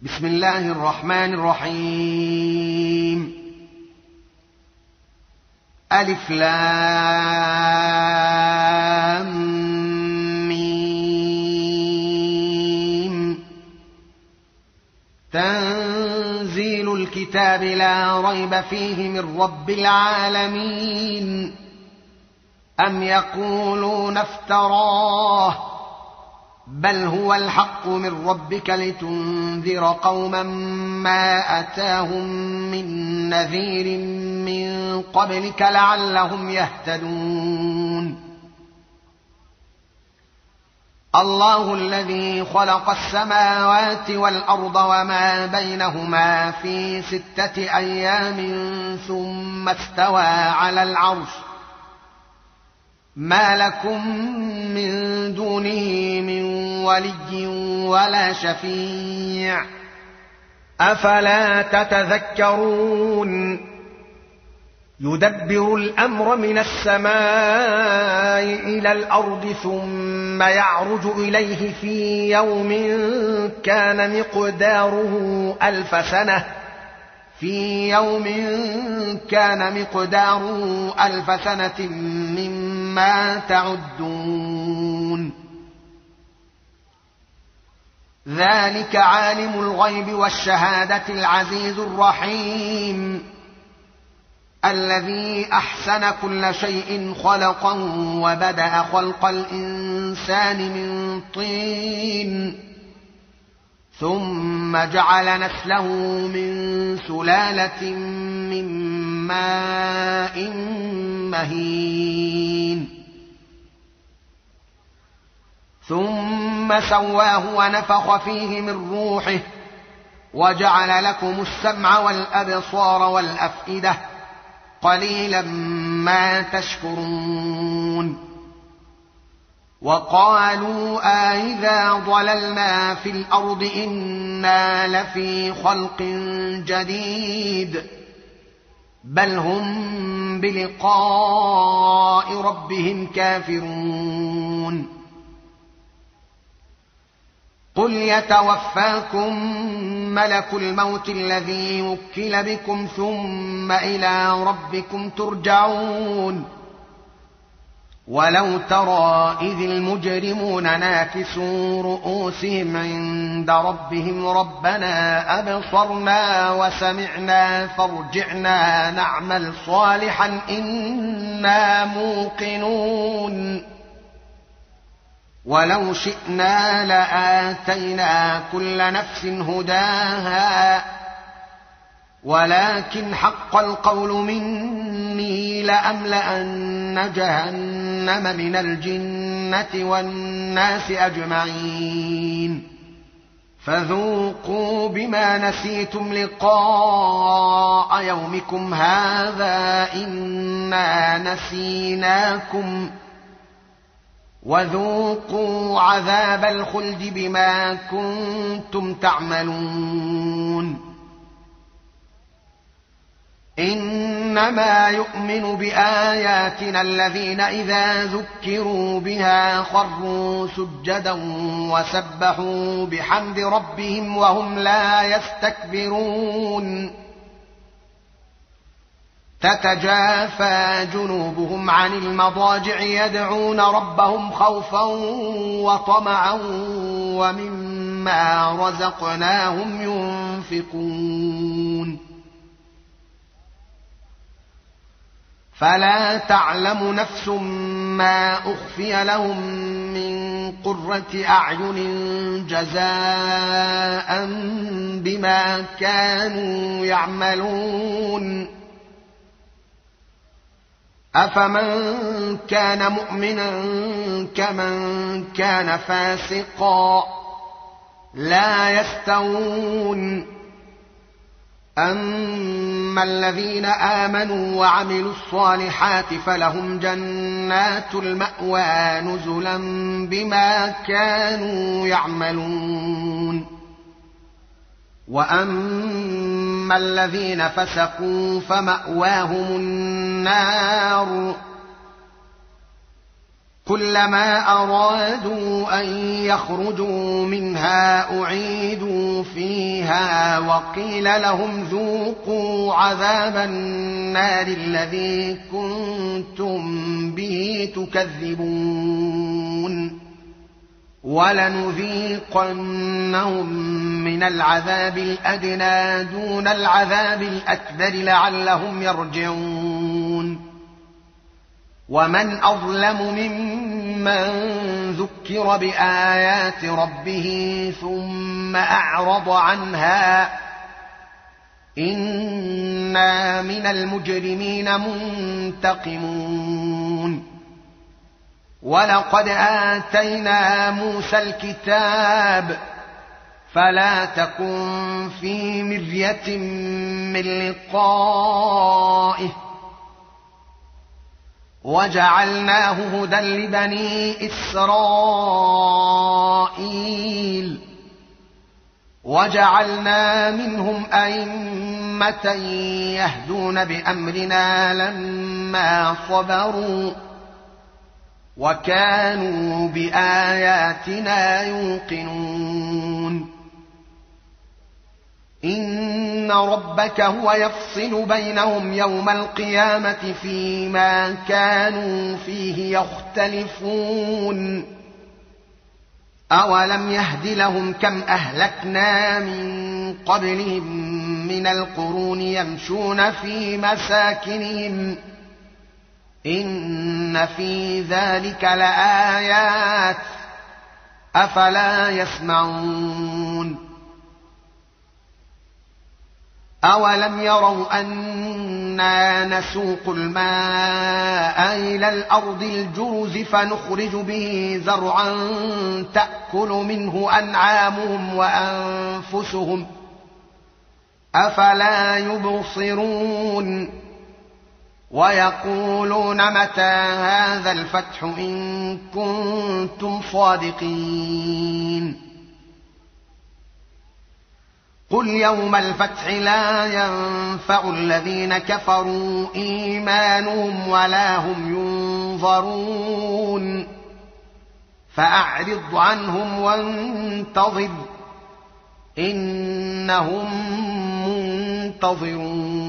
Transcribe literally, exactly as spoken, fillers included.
بسم الله الرحمن الرحيم. ألف لام ميم. تنزيل الكتاب لا ريب فيه من رب العالمين. أم يقولون افتراه بل هو الحق من ربك لتنذر قوما ما أتاهم من نذير من قبلك لعلهم يهتدون. الله الذي خلق السماوات والأرض وما بينهما في ستة أيام ثم استوى على العرش ما لكم من دونه من ولي ولا شفيع أفلا تتذكرون. يدبر الأمر من السماء إلى الأرض ثم يعرج إليه في يوم كان مقداره ألف سنة في يوم كان مقداره ألف سنة مما تعدون. ذلك عالم الغيب والشهادة العزيز الرحيم الذي أحسن كل شيء خلقا وبدأ خلق الإنسان من طين ثم جعل نسله من سلالة من ماء مهين ثم سواه ونفخ فيه من روحه وجعل لكم السمع والأبصار والأفئدة قليلا ما تشكرون. وقالوا أإذا ضللنا في الأرض إنا لفي خلق جديد بل هم بلقاء ربهم كافرون. قل يتوفاكم ملك الموت الذي وكل بكم ثم إلى ربكم ترجعون. ولو ترى إذ المجرمون ناكسوا رؤوسهم عند ربهم ربنا أبصرنا وسمعنا فارجعنا نعمل صالحا إنا موقنون. ولو شئنا لآتينا كل نفس هداها ولكن حق القول مني لأملأن جهنم من الجنة والناس أجمعين فذوقوا بما نسيتم لقاء يومكم هذا إنا نسيناكم وذوقوا عذاب الخلد بما كنتم تعملون. إنما يؤمن بآياتنا الذين إذا ذكروا بها خروا سجدا وسبحوا بحمد ربهم وهم لا يستكبرون. تتجافى جنوبهم عن المضاجع يدعون ربهم خوفا وطمعا ومما رزقناهم ينفقون. فلا تعلم نفس ما أخفي لهم من قرة أعين جزاء بما كانوا يعملون. أفمن كان مؤمنا كمن كان فاسقا لا يستوون. أما الذين آمنوا وعملوا الصالحات فلهم جنات المأوى نزلا بما كانوا يعملون. وأما الذين فسقوا فمأواهم النار كلما أرادوا أن يخرجوا منها أعيدوا فيها وقيل لهم ذوقوا عذاب النار الذي كنتم به تكذبون ولنذيقنهم من العذاب الأدنى دون العذاب الأكبر لعلهم يرجعون ومن أظلم ممن ذكر بآيات ربه ثم أعرض عنها إنا من المجرمين منتقمون ولقد آتينا موسى الكتاب فلا تكن في مرية من لقائه وجعلناه هدى لبني إسرائيل وجعلنا منهم أئمة يهدون بأمرنا لما صبروا وكانوا بآياتنا يوقنون إن ربك هو يفصل بينهم يوم القيامة فيما كانوا فيه يختلفون أولم يهد لهم كم أهلكنا من قبلهم من القرون يمشون في مساكنهم إن في ذلك لآيات أفلا يسمعون أولم يروا أنا نسوق الماء إلى الأرض الجرز فنخرج به زرعا تأكل منه أنعامهم وأنفسهم أفلا يبصرون ويقولون متى هذا الفتح إن كنتم صادقين قل يوم الفتح لا ينفع الذين كفروا إيمانهم ولا هم ينظرون فأعرض عنهم وانتظر إنهم منتظرون